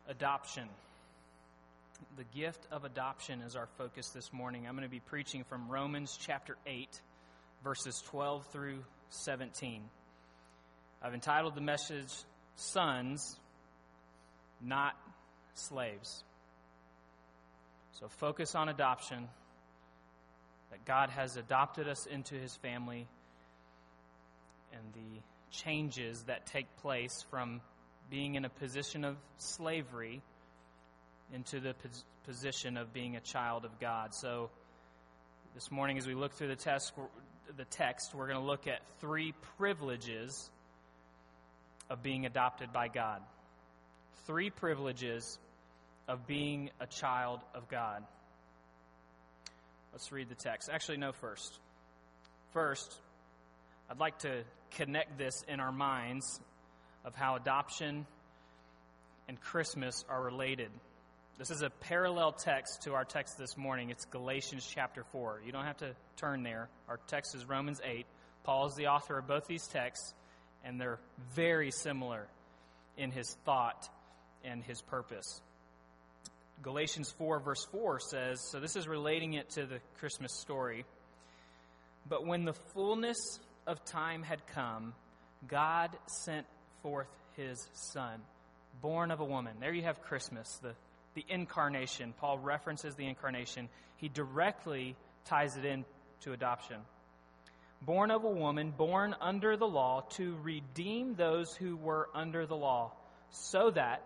Adoption. The gift of adoption is our focus this morning. I'm going to be preaching from Romans chapter 8, verses 12 through 17. I've entitled the message, Sons, Not Slaves. So focus on adoption, that God has adopted us into His family, and the changes that take place from being in a position of slavery into the position of being a child of God. So this morning as we look through the text, we're going to look at three privileges of being adopted by God. Three privileges of being a child of God. Let's read the text. Actually, no, first. First, I'd like to connect this in our minds of how adoption and Christmas are related. This is a parallel text to our text this morning. It's Galatians chapter 4. You don't have to turn there. Our text is Romans 8. Paul is the author of both these texts, and they're very similar in his thought and his purpose. Galatians 4 verse 4 says, so this is relating it to the Christmas story, but when the fullness of time had come, God sent forth His Son, born of a woman. There you have Christmas, the incarnation. Paul references the incarnation. He directly ties it in to adoption. Born of a woman, born under the law, to redeem those who were under the law, so that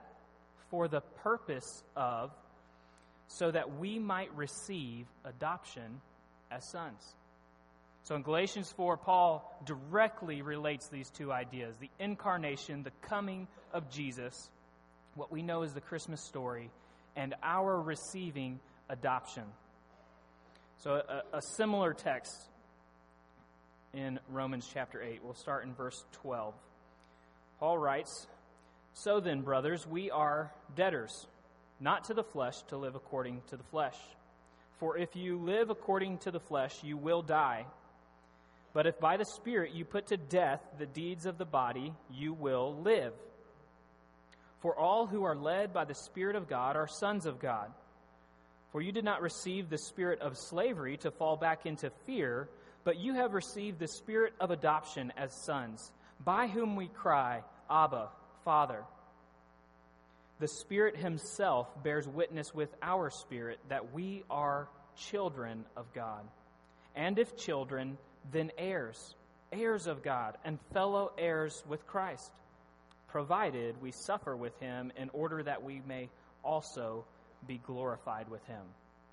we might receive adoption as sons. So in Galatians 4, Paul directly relates these two ideas, the incarnation, the coming of Jesus, what we know as the Christmas story, and our receiving adoption. So a similar text in Romans chapter 8. We'll start in verse 12. Paul writes, so then, brothers, we are debtors, not to the flesh, to live according to the flesh. For if you live according to the flesh, you will die. But if by the Spirit you put to death the deeds of the body, you will live. For all who are led by the Spirit of God are sons of God. For you did not receive the spirit of slavery to fall back into fear, but you have received the Spirit of adoption as sons, by whom we cry, Abba, Father. The Spirit Himself bears witness with our spirit that we are children of God. And if children, then heirs, heirs of God, and fellow heirs with Christ, provided we suffer with Him in order that we may also be glorified with Him.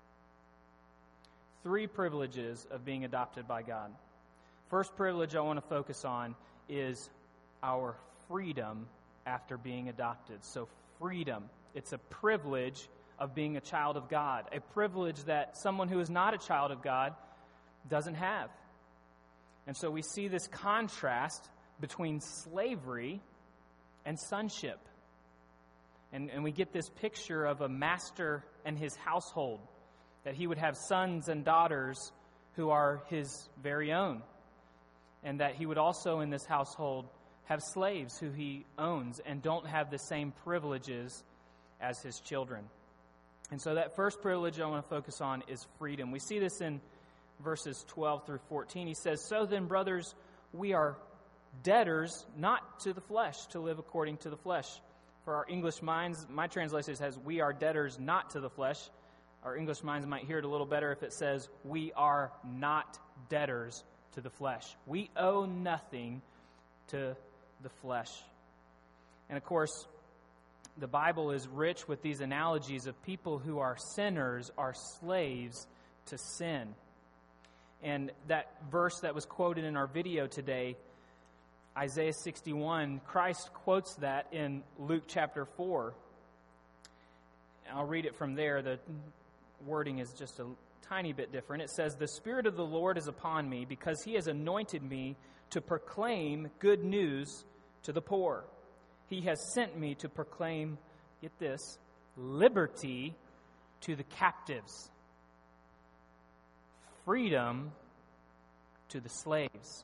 Three privileges of being adopted by God. First privilege I want to focus on is our freedom after being adopted. So freedom, it's a privilege of being a child of God, a privilege that someone who is not a child of God doesn't have. And so we see this contrast between slavery and sonship. And we get this picture of a master and his household, that he would have sons and daughters who are his very own, and that he would also in this household have slaves who he owns and don't have the same privileges as his children. And so that first privilege I want to focus on is freedom. We see this in verses 12 through 14. He says, so then, brothers, we are debtors not to the flesh, to live according to the flesh. For our English minds, my translation says, we are debtors not to the flesh. Our English minds might hear it a little better if it says, we are not debtors to the flesh. We owe nothing to the flesh. And of course, the Bible is rich with these analogies of people who are sinners, are slaves to sin. And that verse that was quoted in our video today, Isaiah 61, Christ quotes that in Luke chapter 4. I'll read it from there. The wording is just a tiny bit different. It says, the Spirit of the Lord is upon me because He has anointed me to proclaim good news to the poor. He has sent me to proclaim, get this, liberty to the captives, freedom to the slaves.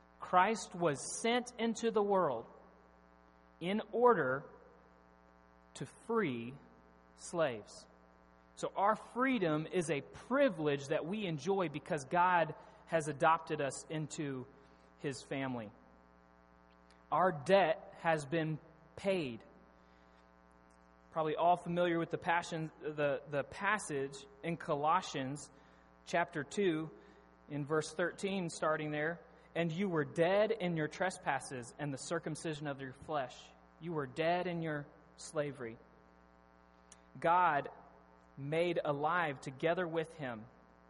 Christ was sent into the world in order to free slaves. So our freedom is a privilege that we enjoy because God has adopted us into his family. Our debt has been paid. Probably all familiar with the passage in Colossians chapter 2 in verse 13, starting there. And you were dead in your trespasses and the circumcision of your flesh. You were dead in your slavery. God made alive together with him,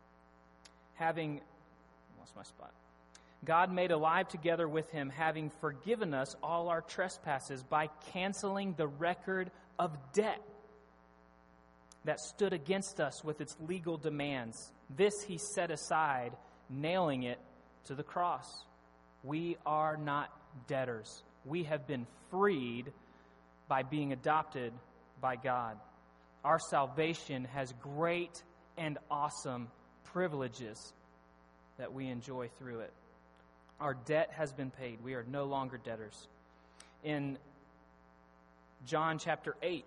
God made alive together with him, having forgiven us all our trespasses by canceling the record of debt that stood against us with its legal demands. This he set aside, nailing it to the cross. We are not debtors. We have been freed by being adopted by God. Our salvation has great and awesome privileges that we enjoy through it. Our debt has been paid. We are no longer debtors. In John chapter 8,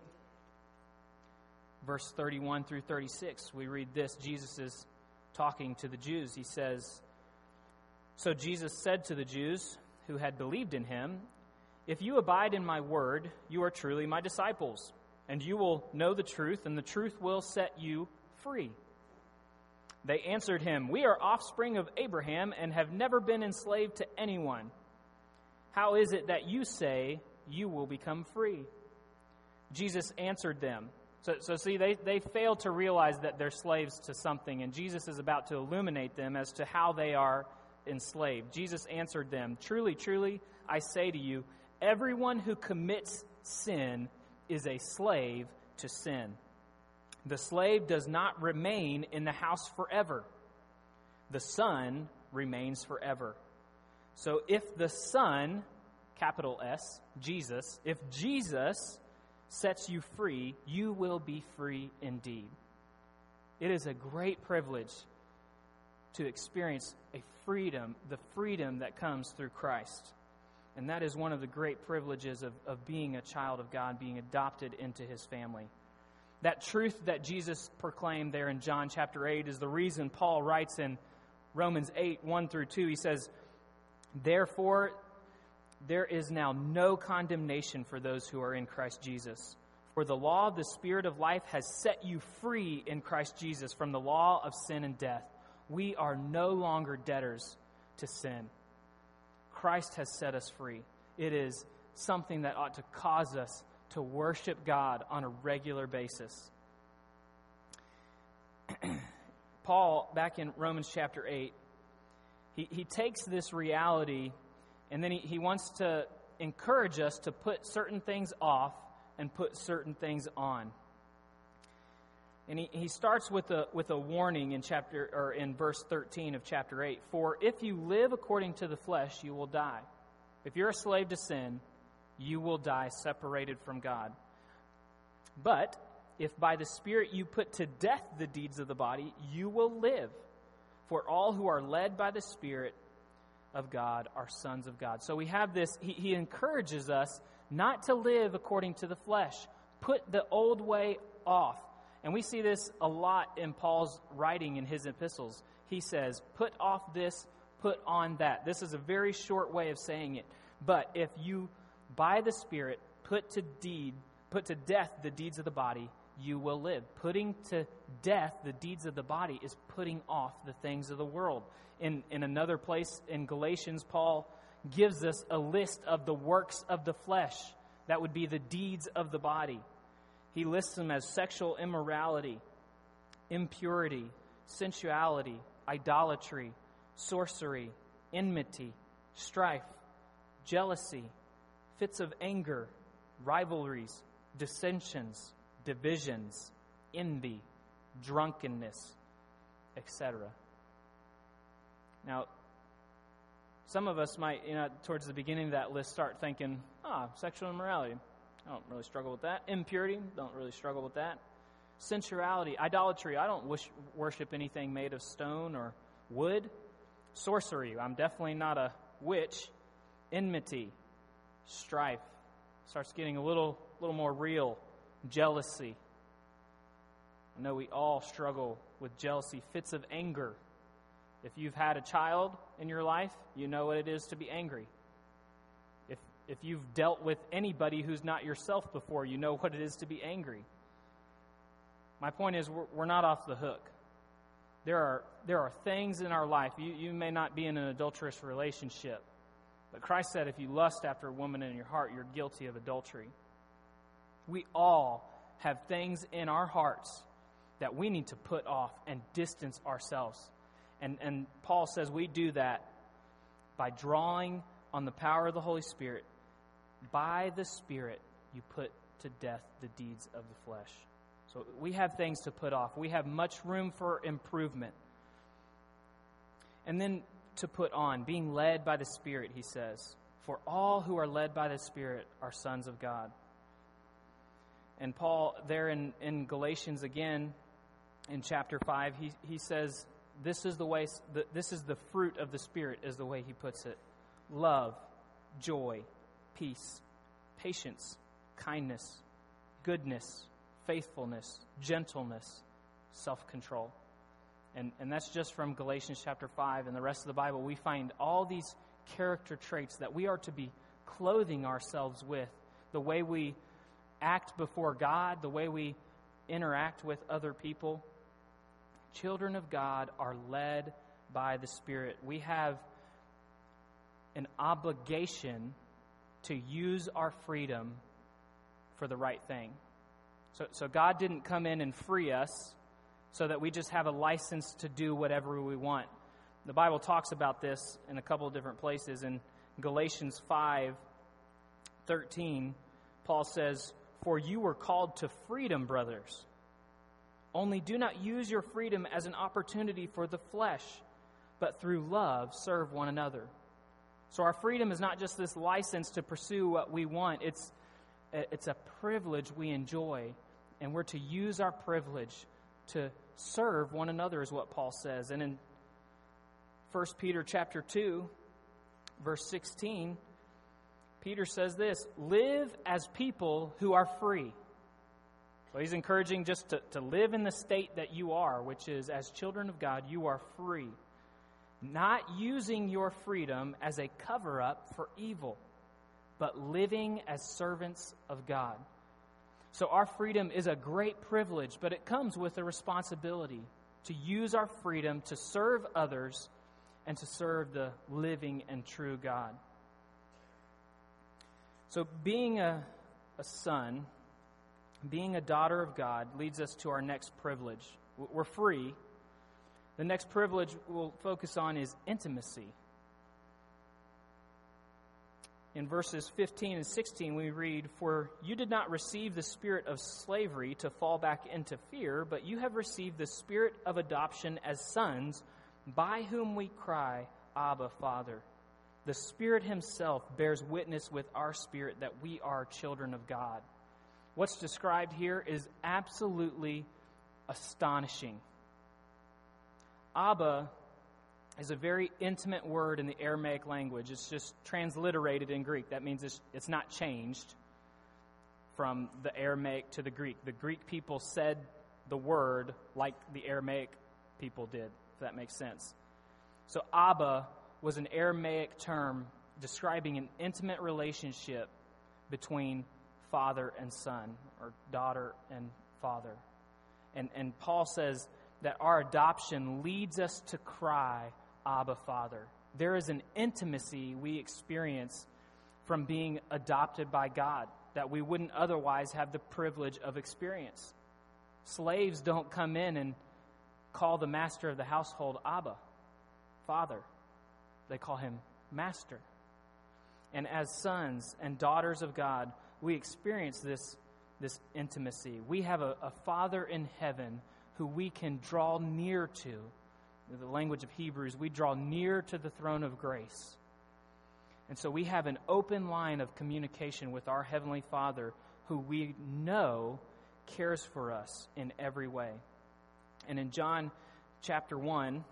verse 31 through 36, we read this. Jesus is talking to the Jews. He says, "So Jesus said to the Jews who had believed in him, 'If you abide in my word, you are truly my disciples, and you will know the truth, and the truth will set you free.' They answered him, 'We are offspring of Abraham and have never been enslaved to anyone. How is it that you say you will become free?' Jesus answered them." So see, they fail to realize that they're slaves to something, and Jesus is about to illuminate them as to how they are enslaved. Jesus answered them, "Truly, truly, I say to you, everyone who commits sin is a slave to sin. The slave does not remain in the house forever. The Son remains forever. So if the Son, capital S, Jesus, if Jesus sets you free, you will be free indeed." It is a great privilege to experience the freedom that comes through Christ. And that is one of the great privileges of being a child of God, being adopted into his family. That truth that Jesus proclaimed there in John chapter 8 is the reason Paul writes in Romans 8, 1 through 2. He says, "Therefore, there is now no condemnation for those who are in Christ Jesus. For the law of the Spirit of life has set you free in Christ Jesus from the law of sin and death. We are no longer debtors to sin." Christ has set us free. It is something that ought to cause us to worship God on a regular basis. Paul, back in Romans chapter 8, he takes this reality and then he wants to encourage us to put certain things off and put certain things on. And he starts with a warning in verse 13 of chapter 8. "For if you live according to the flesh, you will die. If you're a slave to sin, you will die separated from God. But if by the Spirit you put to death the deeds of the body, you will live. For all who are led by the Spirit of God are sons of God." So we have this, he encourages us not to live according to the flesh. Put the old way off. And we see this a lot in Paul's writing in his epistles. He says, put off this, put on that. This is a very short way of saying it. But if you, by the Spirit, put to death the deeds of the body, you will live. Putting to death the deeds of the body is putting off the things of the world. In another place in Galatians, Paul gives us a list of the works of the flesh. That would be the deeds of the body. He lists them as sexual immorality, impurity, sensuality, idolatry, sorcery, enmity, strife, jealousy, fits of anger, rivalries, dissensions, divisions, envy, drunkenness, etc. Now, some of us might, towards the beginning of that list, start thinking, sexual immorality. I don't really struggle with that. Impurity, don't really struggle with that. Sensuality, idolatry, I don't worship anything made of stone or wood. Sorcery, I'm definitely not a witch. Enmity, strife, starts getting a little more real. Jealousy. I know we all struggle with jealousy. Fits of anger. If you've had a child in your life, you know what it is to be angry. If you've dealt with anybody who's not yourself before, you know what it is to be angry. My point is, we're not off the hook. There are things in our life. You may not be in an adulterous relationship, but Christ said if you lust after a woman in your heart, you're guilty of adultery. We all have things in our hearts that we need to put off and distance ourselves. And Paul says we do that by drawing on the power of the Holy Spirit. By the Spirit, you put to death the deeds of the flesh. So we have things to put off. We have much room for improvement. And then to put on, being led by the Spirit, he says, for all who are led by the Spirit are sons of God. And Paul, there in Galatians again, in chapter 5, he says, this is the fruit of the Spirit, is the way he puts it. Love, joy, peace, patience, kindness, goodness, faithfulness, gentleness, self-control. And that's just from Galatians chapter 5 and the rest of the Bible. We find all these character traits that we are to be clothing ourselves with. The way we act before God, the way we interact with other people. Children of God are led by the Spirit. We have an obligation to use our freedom for the right thing. So God didn't come in and free us so that we just have a license to do whatever we want. The Bible talks about this in a couple of different places. In Galatians 5:13, Paul says, "For you were called to freedom, brothers. Only do not use your freedom as an opportunity for the flesh, but through love serve one another." So our freedom is not just this license to pursue what we want. It's a privilege we enjoy, and we're to use our privilege to serve one another, is what Paul says. And in 1 Peter chapter 2, verse 16, Peter says this, "Live as people who are free." So he's encouraging just to live in the state that you are, which is, as children of God, you are free. Not using your freedom as a cover-up for evil, but living as servants of God. So our freedom is a great privilege, but it comes with a responsibility to use our freedom to serve others and to serve the living and true God. So being a son, being a daughter of God, leads us to our next privilege. We're free. The next privilege we'll focus on is intimacy. In verses 15 and 16, we read, "For you did not receive the spirit of slavery to fall back into fear, but you have received the spirit of adoption as sons, by whom we cry, Abba, Father. The Spirit himself bears witness with our spirit that we are children of God." What's described here is absolutely astonishing. Abba is a very intimate word in the Aramaic language. It's just transliterated in Greek. That means it's not changed from the Aramaic to the Greek. The Greek people said the word like the Aramaic people did, if that makes sense. So Abba was an Aramaic term describing an intimate relationship between father and son, or daughter and father. And Paul says that our adoption leads us to cry, Abba, Father. There is an intimacy we experience from being adopted by God that we wouldn't otherwise have the privilege of experience. Slaves don't come in and call the master of the household Abba, Father. They call him Master. And as sons and daughters of God, we experience this intimacy. We have a Father in heaven who we can draw near to. In the language of Hebrews, we draw near to the throne of grace. And so we have an open line of communication with our Heavenly Father, who we know cares for us in every way. And in John chapter 1,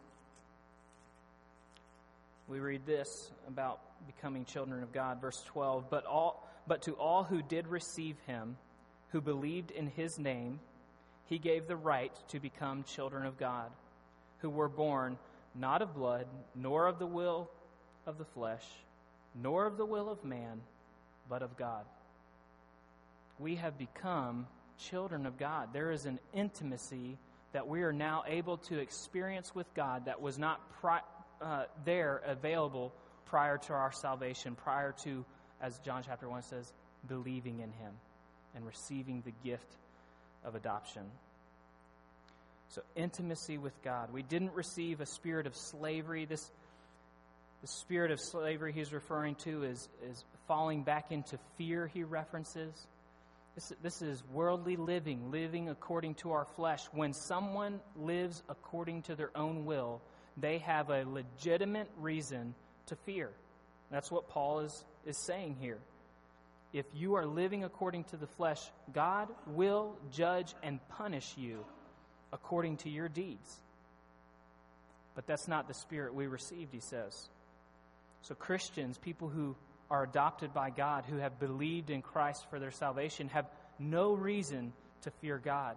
we read this about becoming children of God, verse 12, But to all who did receive him, who believed in his name, he gave the right to become children of God, who were born not of blood, nor of the will of the flesh, nor of the will of man, but of God. We have become children of God. There is an intimacy that we are now able to experience with God that was not there available prior to our salvation, prior to, as John chapter 1 says, believing in him and receiving the gift of adoption. So intimacy with God. We didn't receive a spirit of slavery. The spirit of slavery he's referring to is falling back into fear, he references. This is worldly living according to our flesh. When someone lives according to their own will, they have a legitimate reason to fear. That's what Paul is saying here. If you are living according to the flesh, God will judge and punish you according to your deeds. But that's not the spirit we received, he says. So Christians, people who are adopted by God, who have believed in Christ for their salvation, have no reason to fear God.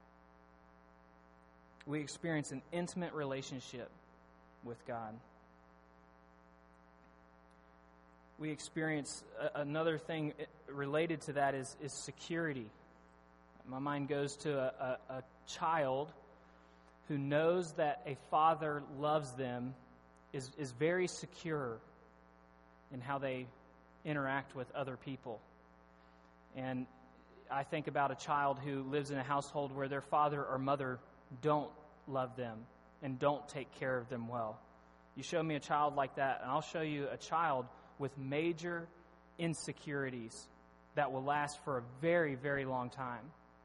We experience an intimate relationship with God. We experience another thing related to that is security. My mind goes to a child who knows that a father loves them, is very secure in how they interact with other people. And I think about a child who lives in a household where their father or mother don't love them and don't take care of them well. You show me a child like that, and I'll show you a child with major insecurities that will last for a very, very long time.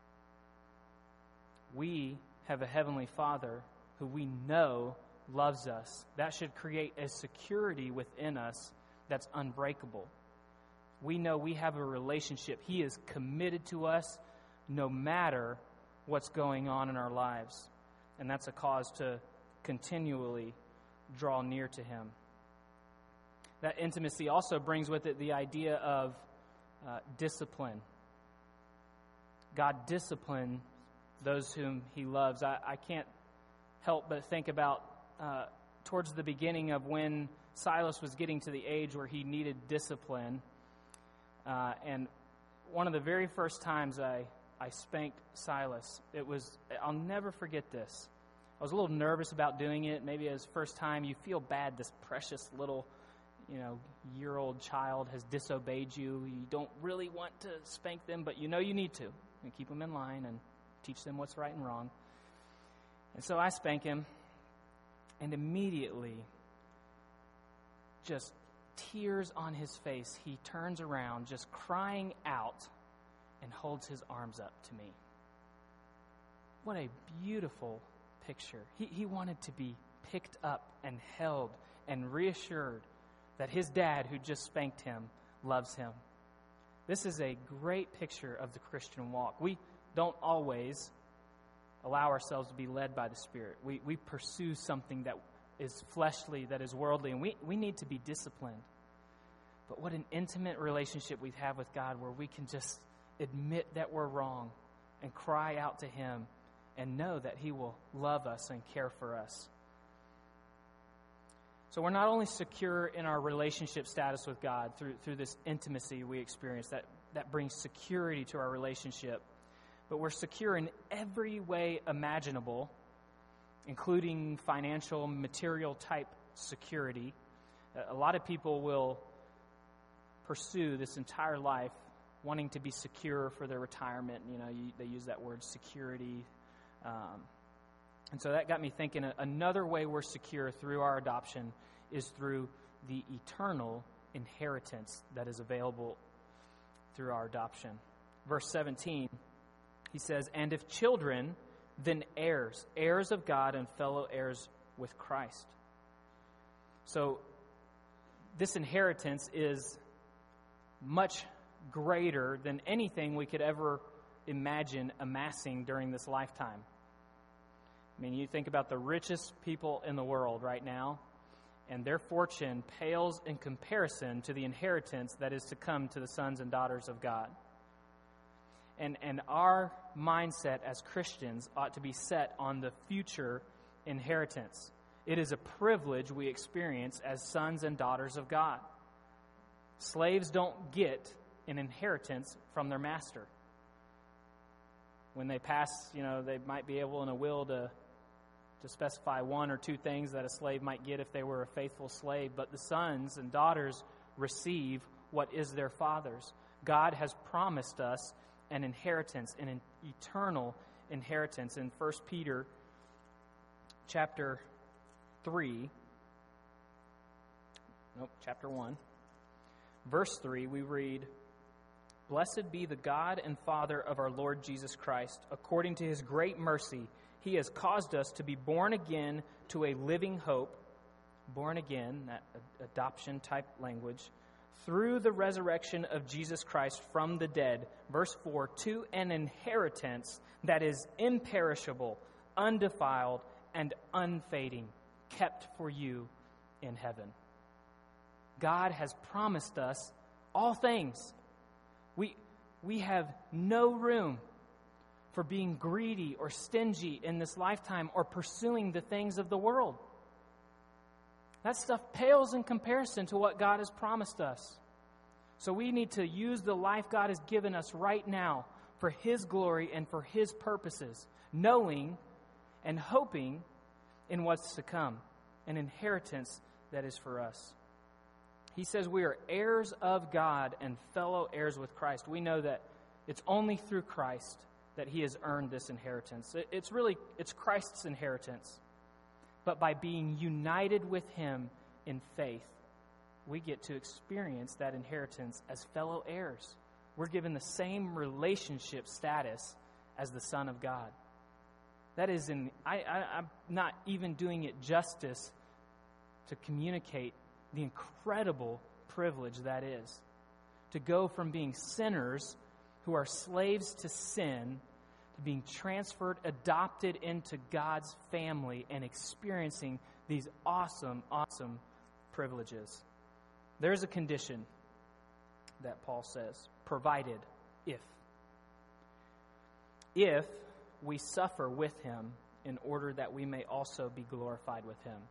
We have a Heavenly Father who we know loves us. That should create a security within us that's unbreakable. We know we have a relationship. He is committed to us no matter what's going on in our lives. And that's a cause to continually draw near to Him. That intimacy also brings with it the idea of discipline. God disciplines those whom He loves. I can't help but think about towards the beginning of when Silas was getting to the age where he needed discipline. And one of the very first times I spanked Silas, I'll never forget this. I was a little nervous about doing it. Maybe as first time, you feel bad. This precious little, year-old child has disobeyed you. You don't really want to spank them, but you know you need to. And keep them in line and teach them what's right and wrong. And so I spank him, and immediately, just tears on his face, he turns around, just crying out, and holds his arms up to me. What a beautiful picture. He wanted to be picked up and held and reassured that his dad, who just spanked him, loves him. This is a great picture of the Christian walk. We don't always allow ourselves to be led by the Spirit. We pursue something that is fleshly, that is worldly, and we need to be disciplined. But what an intimate relationship we have with God, where we can just admit that we're wrong and cry out to Him and know that He will love us and care for us. So we're not only secure in our relationship status with God through this intimacy we experience that brings security to our relationship, but we're secure in every way imaginable, including financial, material type security. A lot of people will pursue this entire life wanting to be secure for their retirement. They use that word security. And so that got me thinking, another way we're secure through our adoption is through the eternal inheritance that is available through our adoption. Verse 17, he says, "And if children, then heirs, heirs of God and fellow heirs with Christ." So this inheritance is much greater than anything we could ever imagine amassing during this lifetime. I mean, you think about the richest people in the world right now, and their fortune pales in comparison to the inheritance that is to come to the sons and daughters of God. And our mindset as Christians ought to be set on the future inheritance. It is a privilege we experience as sons and daughters of God. Slaves don't get an inheritance from their master. When they pass, they might be able in a will to specify one or two things that a slave might get if they were a faithful slave. But the sons and daughters receive what is their father's. God has promised us an inheritance, an eternal inheritance. In 1 Peter chapter 1, verse 3, we read, "Blessed be the God and Father of our Lord Jesus Christ. According to his great mercy, he has caused us to be born again to a living hope," born again, that adoption type language, "through the resurrection of Jesus Christ from the dead," verse 4, "to an inheritance that is imperishable, undefiled, and unfading, kept for you in heaven." God has promised us all things. We have no room for being greedy or stingy in this lifetime or pursuing the things of the world. That stuff pales in comparison to what God has promised us. So we need to use the life God has given us right now for his glory and for his purposes, knowing and hoping in what's to come, an inheritance that is for us. He says we are heirs of God and fellow heirs with Christ. We know that it's only through Christ that he has earned this inheritance. It's Christ's inheritance. But by being united with him in faith, we get to experience that inheritance as fellow heirs. We're given the same relationship status as the Son of God. That is, I'm not even doing it justice to communicate the incredible privilege that is. To go from being sinners who are slaves to sin to being transferred, adopted into God's family and experiencing these awesome, awesome privileges. There's a condition that Paul says, provided if we suffer with him in order that we may also be glorified with him.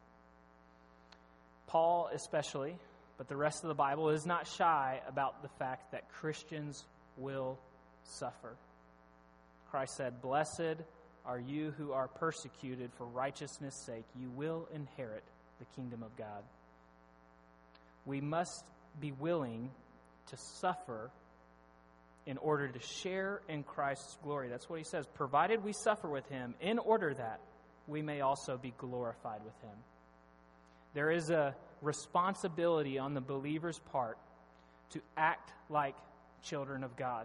Paul especially, but the rest of the Bible is not shy about the fact that Christians will suffer. Christ said, "Blessed are you who are persecuted for righteousness' sake. You will inherit the kingdom of God." We must be willing to suffer in order to share in Christ's glory. That's what he says. Provided we suffer with him, in order that we may also be glorified with him. There is a responsibility on the believer's part to act like children of God.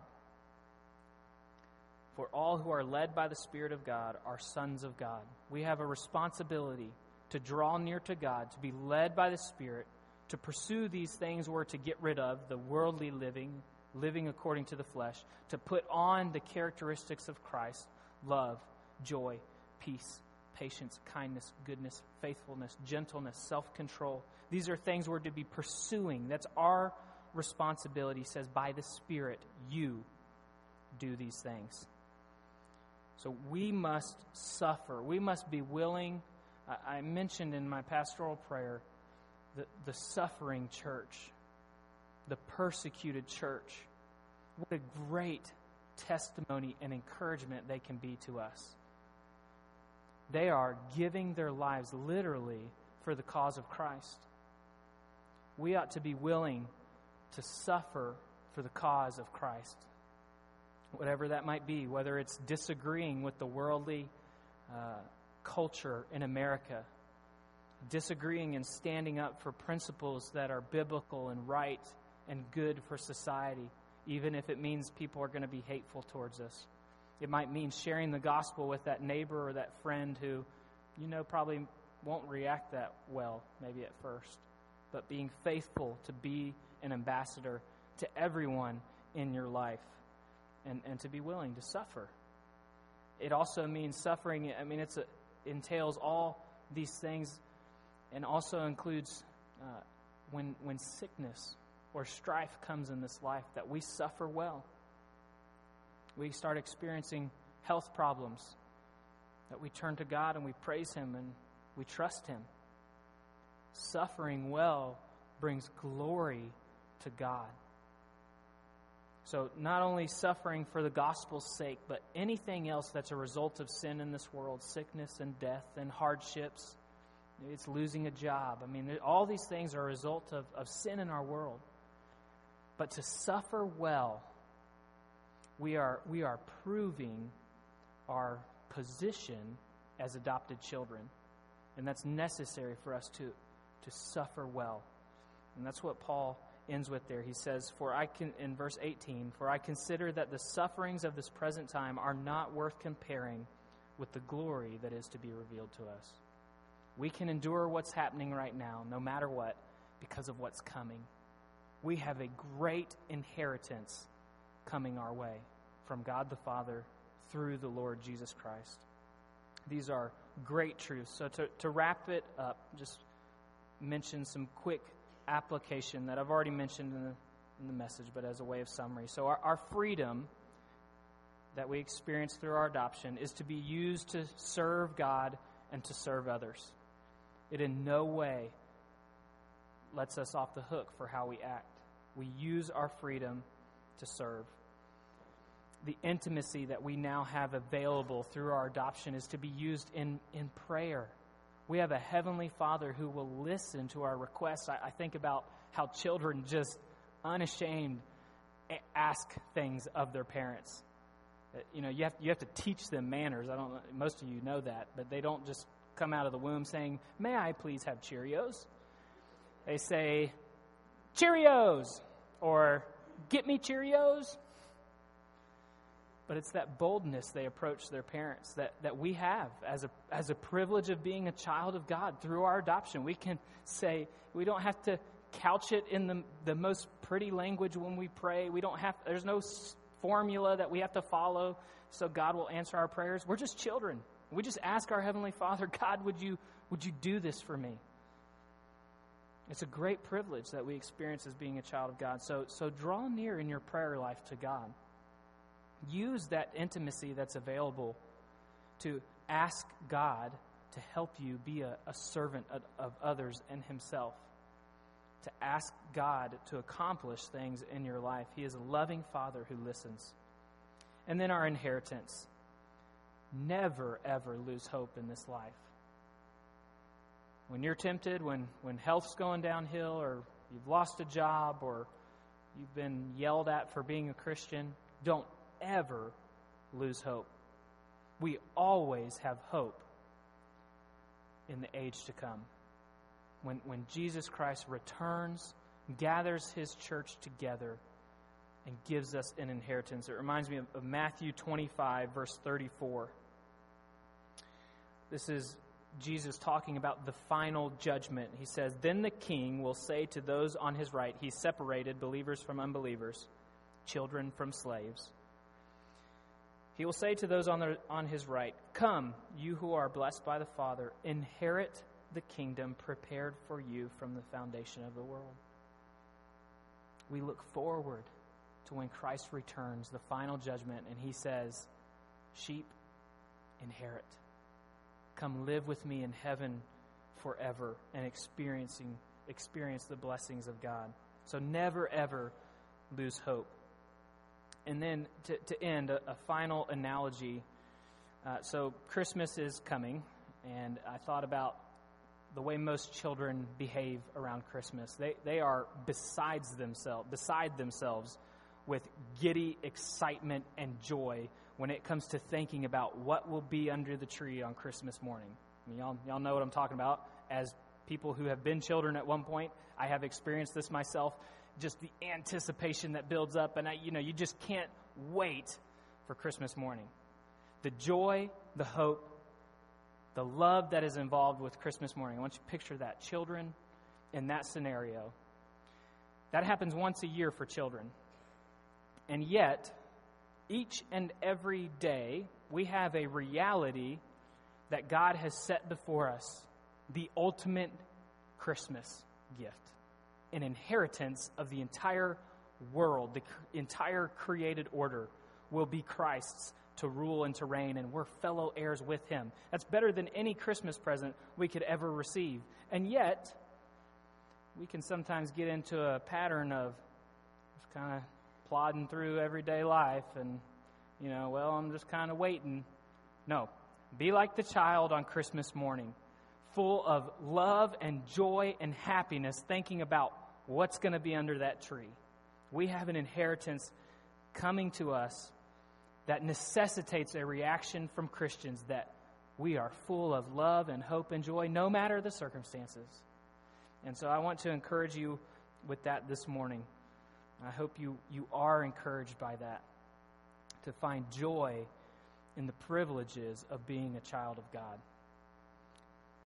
For all who are led by the Spirit of God are sons of God. We have a responsibility to draw near to God, to be led by the Spirit, to pursue these things or to get rid of the worldly living according to the flesh, to put on the characteristics of Christ: love, joy, peace, patience, kindness, goodness, faithfulness, gentleness, self-control. These are things we're to be pursuing. That's our responsibility. He says, by the Spirit, you do these things. So we must suffer. We must be willing. I mentioned in my pastoral prayer the suffering church, the persecuted church. What a great testimony and encouragement they can be to us. They are giving their lives literally for the cause of Christ. We ought to be willing to suffer for the cause of Christ, whatever that might be, whether it's disagreeing with the worldly culture in America, disagreeing and standing up for principles that are biblical and right and good for society, even if it means people are going to be hateful towards us. It might mean sharing the gospel with that neighbor or that friend who, probably won't react that well, maybe at first. But being faithful to be an ambassador to everyone in your life and to be willing to suffer. It also means suffering. It entails all these things and also includes when sickness or strife comes in this life, that we suffer well. we start experiencing health problems, that we turn to God and we praise Him and we trust Him. Suffering well brings glory to God. So not only suffering for the gospel's sake, but anything else that's a result of sin in this world, sickness and death and hardships, it's losing a job. I mean, all these things are a result of sin in our world. But to suffer well, we are proving our position as adopted children. And that's necessary for us to suffer well. And that's what Paul ends with there. He says, in verse 18, "For I consider that the sufferings of this present time are not worth comparing with the glory that is to be revealed to us." We can endure what's happening right now, no matter what, because of what's coming. We have a great inheritance coming our way from God the Father through the Lord Jesus Christ. These are great truths. So to wrap it up, just mention some quick application that I've already mentioned in the message, but as a way of summary. So our freedom that we experience through our adoption is to be used to serve God and to serve others. It in no way lets us off the hook for how we act. We use our freedom to serve. The intimacy that we now have available through our adoption is to be used in prayer. We have a Heavenly Father who will listen to our requests. I think about how children just unashamed ask things of their parents. You have to teach them manners. I don't know, most of you know that, but they don't just come out of the womb saying, "May I please have Cheerios?" They say, "Cheerios," or "Get me Cheerios." But it's that boldness they approach their parents that we have as a privilege of being a child of God through our adoption. We can say, we don't have to couch it in the most pretty language when we pray. There's no formula that we have to follow so God will answer our prayers. We're just children. We just ask our Heavenly Father, "God, would you do this for me?" It's a great privilege that we experience as being a child of God. So draw near in your prayer life to God. Use that intimacy that's available to ask God to help you be a servant of others and Himself. To ask God to accomplish things in your life. He is a loving Father who listens. And then our inheritance. Never, ever lose hope in this life. When you're tempted, when health's going downhill, or you've lost a job, or you've been yelled at for being a Christian, don't ever lose hope. We always have hope in the age to come. When Jesus Christ returns, gathers His church together, and gives us an inheritance. It reminds me of Matthew 25, verse 34. This is Jesus talking about the final judgment. He says, "Then the king will say to those on his right," He separated believers from unbelievers, children from slaves. He will say to those on his right, "Come, you who are blessed by the Father, inherit the kingdom prepared for you from the foundation of the world." We look forward to when Christ returns, the final judgment, and He says, "Sheep, inherit. Come live with me in heaven forever and experience the blessings of God." So never, ever lose hope. And then to end, a final analogy. So Christmas is coming, and I thought about the way most children behave around Christmas. They are beside themselves with giddy excitement and joy when it comes to thinking about what will be under the tree on Christmas morning. I mean, y'all know what I'm talking about. As people who have been children at one point, I have experienced this myself. Just the anticipation that builds up, and you just can't wait for Christmas morning. The joy, the hope, the love that is involved with Christmas morning. I want you to picture that. Children in that scenario. That happens once a year for children. And yet, each and every day, we have a reality that God has set before us. The ultimate Christmas gift. An inheritance of the entire world, the entire created order. will be Christ's to rule and to reign, and we're fellow heirs with him. That's better than any Christmas present we could ever receive. And yet, we can sometimes get into a pattern of just kind of plodding through everyday life and, I'm just kind of waiting. No, be like the child on Christmas morning, full of love and joy and happiness, thinking about what's going to be under that tree. We have an inheritance coming to us that necessitates a reaction from Christians that we are full of love and hope and joy no matter the circumstances. And so I want to encourage you with that this morning. I hope you are encouraged by that, to find joy in the privileges of being a child of God.